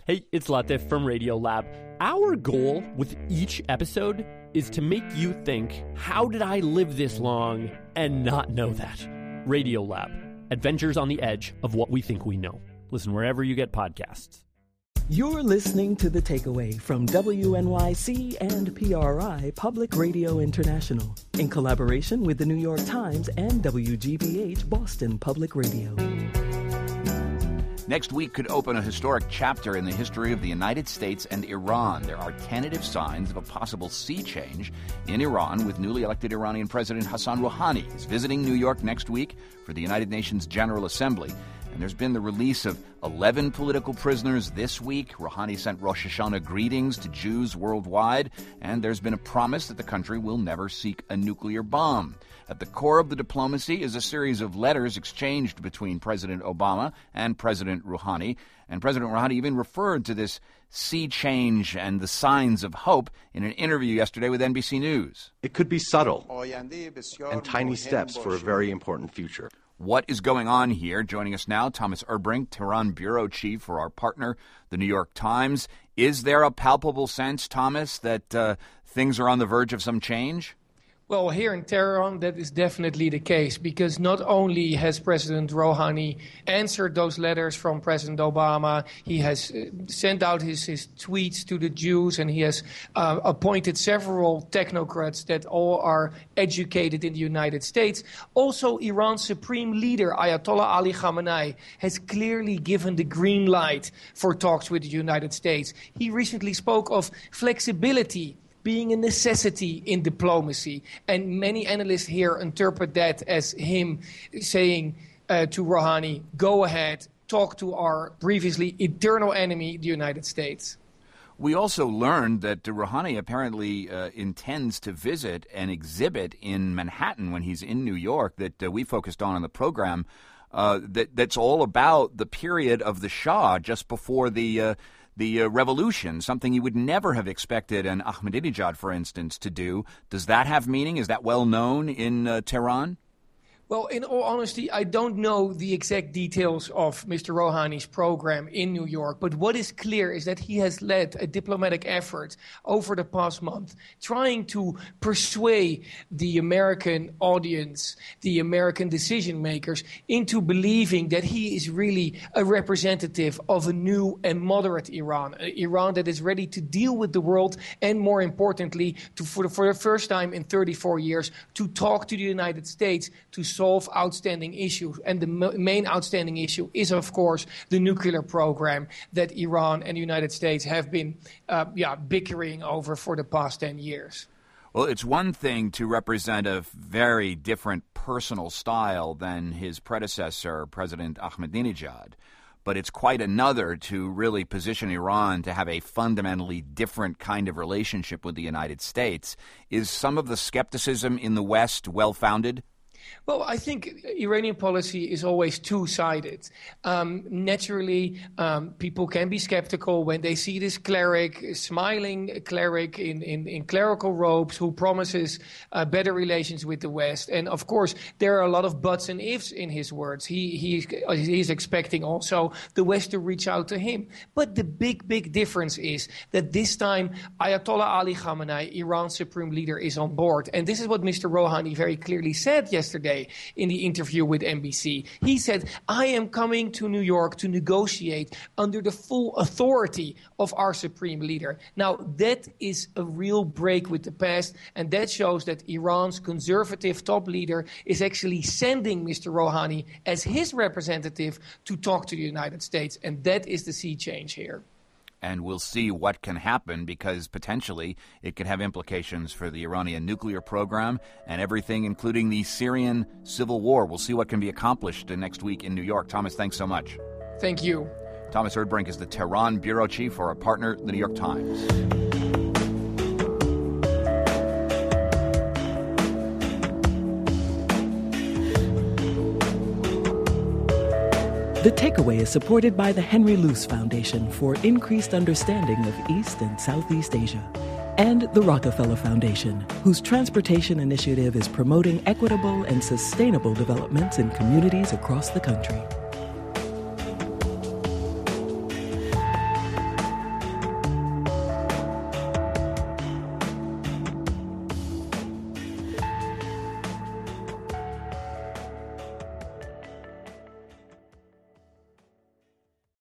Hey, it's Latif from Radiolab. Our goal with each episode is to make you think, how did I live this long and not know that? Radiolab, adventures on the edge of what we think we know. Listen wherever you get podcasts. You're listening to The Takeaway from WNYC and PRI Public Radio International in collaboration with the New York Times and WGBH Boston Public Radio. Next week could open a historic chapter in the history of the United States and Iran. There are tentative signs of a possible sea change in Iran with newly elected Iranian President Hassan Rouhani. He's visiting New York next week for the United Nations General Assembly. And there's been the release of 11 political prisoners this week. Rouhani sent Rosh Hashanah greetings to Jews worldwide. And there's been a promise that the country will never seek a nuclear bomb. At the core of the diplomacy is a series of letters exchanged between President Obama and President Rouhani. And President Rouhani even referred to this sea change and the signs of hope in an interview yesterday with NBC News. It could be subtle and tiny steps for a very important future. What is going on here? Joining us now, Thomas Erdbrink, Tehran bureau chief for our partner, the New York Times. Is there a palpable sense, Thomas, that things are on the verge of some change? Well, here in Tehran, that is definitely the case, because not only has President Rouhani answered those letters from President Obama, he has sent out his tweets to the Jews, and he has appointed several technocrats that all are educated in the United States. Also, Iran's supreme leader, Ayatollah Ali Khamenei, has clearly given the green light for talks with the United States. He recently spoke of flexibility being a necessity in diplomacy. And many analysts here interpret that as him saying to Rouhani, go ahead, talk to our previously eternal enemy, the United States. We also learned that Rouhani apparently intends to visit an exhibit in Manhattan when he's in New York that we focused on in the program that's all about the period of the Shah just before the revolution, something you would never have expected an Ahmadinejad, for instance, to do. Does that have meaning? Is that well known in Tehran? Well, in all honesty, I don't know the exact details of Mr. Rouhani's program in New York, but what is clear is that he has led a diplomatic effort over the past month trying to persuade the American audience, the American decision makers, into believing that he is really a representative of a new and moderate Iran, Iran that is ready to deal with the world and, more importantly, for the first time in 34 years, to talk to the United States to solve outstanding issues. And the main outstanding issue is, of course, the nuclear program that Iran and the United States have been bickering over for the past 10 years. Well, it's one thing to represent a very different personal style than his predecessor, President Ahmadinejad, but it's quite another to really position Iran to have a fundamentally different kind of relationship with the United States. Is some of the skepticism in the West well-founded? Well, I think Iranian policy is always two-sided. Naturally, people can be skeptical when they see this cleric, smiling cleric in clerical robes who promises better relations with the West. And, of course, there are a lot of buts and ifs in his words. He's expecting also the West to reach out to him. But the big difference is that this time Ayatollah Ali Khamenei, Iran's supreme leader, is on board. And this is what Mr. Rouhani very clearly said yesterday in the interview with NBC. He said, I am coming to New York to negotiate under the full authority of our supreme leader. Now, that is a real break with the past, and that shows that Iran's conservative top leader is actually sending Mr. Rouhani as his representative to talk to the United States, and that is the sea change here. And we'll see what can happen, because potentially it could have implications for the Iranian nuclear program and everything, including the Syrian civil war. We'll see what can be accomplished next week in New York. Thomas, thanks so much. Thank you. Thomas Erdbrink is the Tehran bureau chief for our partner, the New York Times. The Takeaway is supported by the Henry Luce Foundation for increased understanding of East and Southeast Asia, and the Rockefeller Foundation, whose transportation initiative is promoting equitable and sustainable developments in communities across the country.